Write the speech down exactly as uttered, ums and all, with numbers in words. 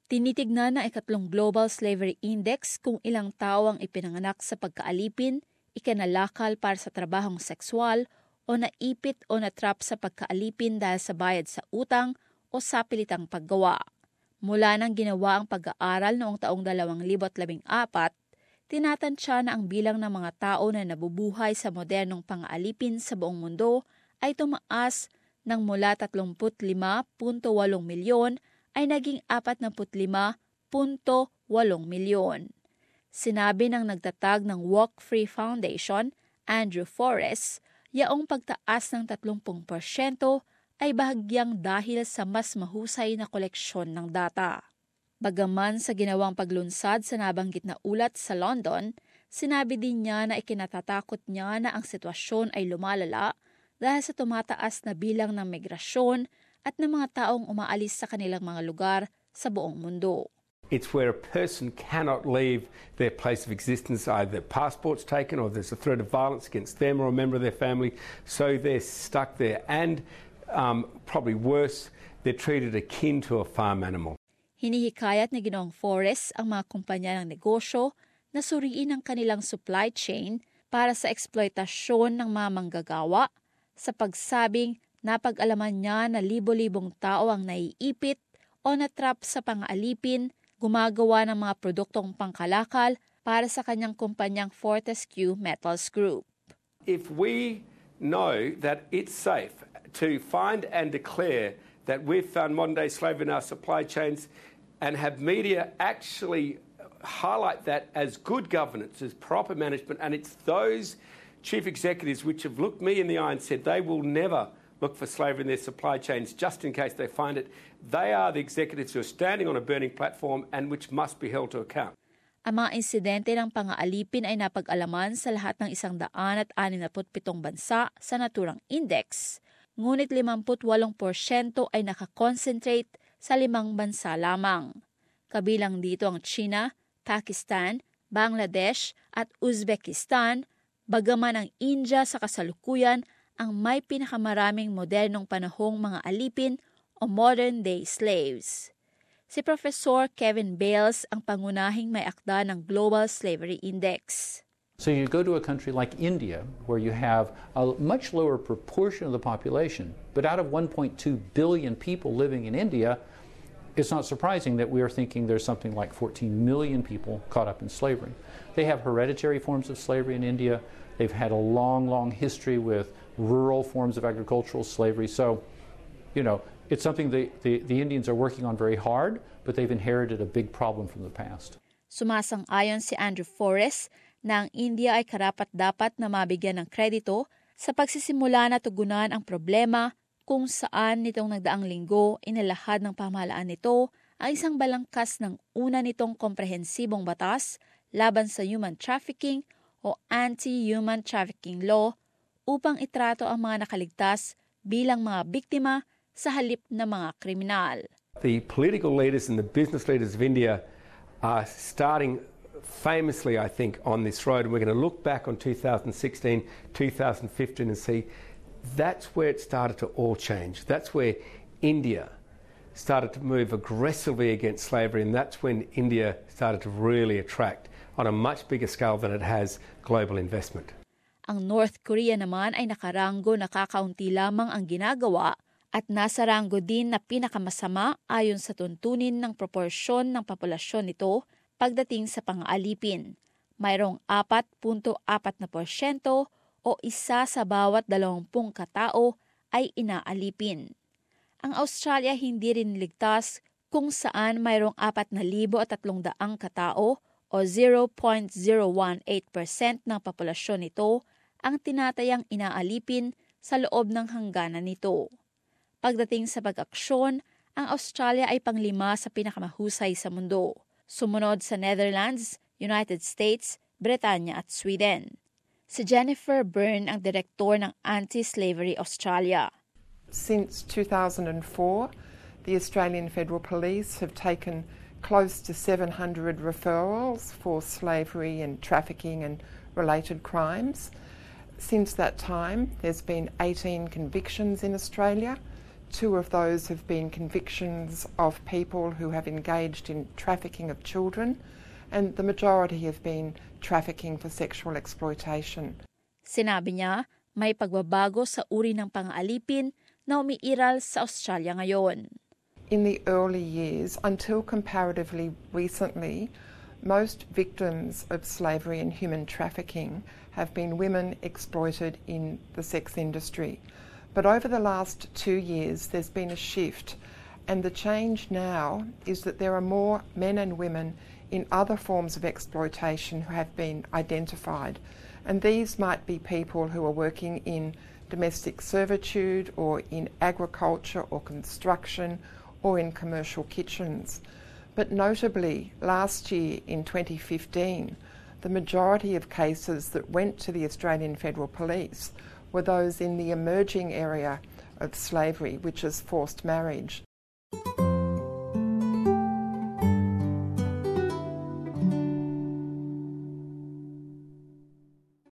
Tinitignan ng ikatlong Global Slavery Index kung ilang tao ang ipinanganak sa pagkaalipin, ikinalakal para sa trabahong sexual, o naipit o natrap sa pagkaalipin dahil sa bayad sa utang o sa pilitang paggawa. Mula nang ginawa ang pag-aaral noong taong dalawang libo't labing apat, tinatansya na ang bilang ng mga tao na nabubuhay sa modernong pang-aalipin sa buong mundo ay tumaas ng mula tatlumpu't lima punto walong milyon ay naging apat na lima punto walong milyon. Sinabi ng nagtatag ng Walk Free Foundation, Andrew Forrest, yaong pagtaas ng tatlumpu porsyento ay bahagyang dahil sa mas mahusay na koleksyon ng data. Bagaman sa ginawang paglunsad sa nabanggit na ulat sa London, sinabi din niya na ikinatatakot niya na ang sitwasyon ay lumalala dahil sa tumataas na bilang ng migrasyon at ng mga taong umaalis sa kanilang mga lugar sa buong mundo. It's where a person cannot leave their place of existence, either their passport's taken or there's a threat of violence against them or a member of their family, so they're stuck there. And um, probably worse, they're treated akin to a farm animal. Hinihikayat ni Ginoong Forrest ang mga kumpanya ng negosyo na suriin ang kanilang supply chain para sa eksploitasyon ng mga manggagawa sa pagsabing napag-alaman niya na libo-libong tao ang naiipit o natrap sa pang-aalipin, gumagawa ng mga produktong pangkalakal para sa kanyang kumpanyang Fortescue Metals Group. If we know that it's safe to find and declare that we've found modern-day slavery in our supply chains and have media actually highlight that as good governance, as proper management, and it's those chief executives which have looked me in the eye and said they will never look for slavery in their supply chains just in case they find it. They are the executives who are standing on a burning platform and which must be held to account. Ang mga insidente ng pang-aalipin ay napag-alaman sa lahat ng isang daan at anim na pitong bansa sa naturang index, ngunit limampu't walong porsyento ay nakakonsentrate sa limang bansa lamang. Kabilang dito ang China, Pakistan, Bangladesh at Uzbekistan, bagaman ang India sa kasalukuyan ang may pinakamaraming modernong panahong mga alipin o modern-day slaves. Si Professor Kevin Bales ang pangunahing may akda ng Global Slavery Index. So you go to a country like India, where you have a much lower proportion of the population, but out of one point two billion people living in India, it's not surprising that we are thinking there's something like fourteen million people caught up in slavery. They have hereditary forms of slavery in India. They've had a long, long history with rural forms of agricultural slavery. So, you know, it's something the, the, the Indians are working on very hard, but they've inherited a big problem from the past. Sumasang-ayon si Andrew Forrest na ang India ay karapat-dapat na mabigyan ng kredito sa pagsisimula na tugunan ang problema kung saan nitong nagdaang linggo inilahad ng pamahalaan nito ang isang balangkas ng una nitong komprehensibong batas laban sa human trafficking o anti-human trafficking law upang itrato ang mga nakaligtas bilang mga biktima sa halip na mga kriminal. The political leaders and the business leaders of India are starting famously, I think, on this road. And we're going to look back on two thousand sixteen, two thousand fifteen and see that's where it started to all change. That's where India started to move aggressively against slavery, and that's when India started to really attract on a much bigger scale than it has global investment. Ang North Korea naman ay nakaranggo na kakaunti lamang ang ginagawa at nasa ranggo din na pinakamasama ayon sa tuntunin ng proporsyon ng populasyon nito pagdating sa pang-aalipin. Mayroong apat punto apat na porsyento o isa sa bawat dalawampung katao ay inaalipin. Ang Australia hindi rin ligtas kung saan mayroong apat na libo at tatlong daang katao o zero point zero one eight percent ng populasyon nito ang tinatayang inaalipin sa loob ng hangganan nito. Pagdating sa pag-aksyon, ang Australia ay panglima sa pinakamahusay sa mundo. Sumunod sa Netherlands, United States, Bretanya at Sweden. Si Jennifer Byrne ang direktor ng Anti-Slavery Australia. Since two thousand four, the Australian Federal Police have taken close to seven hundred referrals for slavery and trafficking and related crimes. Since that time, there's been eighteen convictions in Australia, Two of those have been convictions of people who have engaged in trafficking of children, and the majority have been trafficking for sexual exploitation. Sinabi niya, may pagbabago sa uri ng pang-aalipin na umiiral sa Australia ngayon. In the early years, until comparatively recently, most victims of slavery and human trafficking have been women exploited in the sex industry. But over the last two years, there's been a shift, and the change now is that there are more men and women in other forms of exploitation who have been identified. And these might be people who are working in domestic servitude or in agriculture or construction or in commercial kitchens. But notably, last year in twenty fifteen, the majority of cases that went to the Australian Federal Police were those in the emerging area of slavery, which is forced marriage.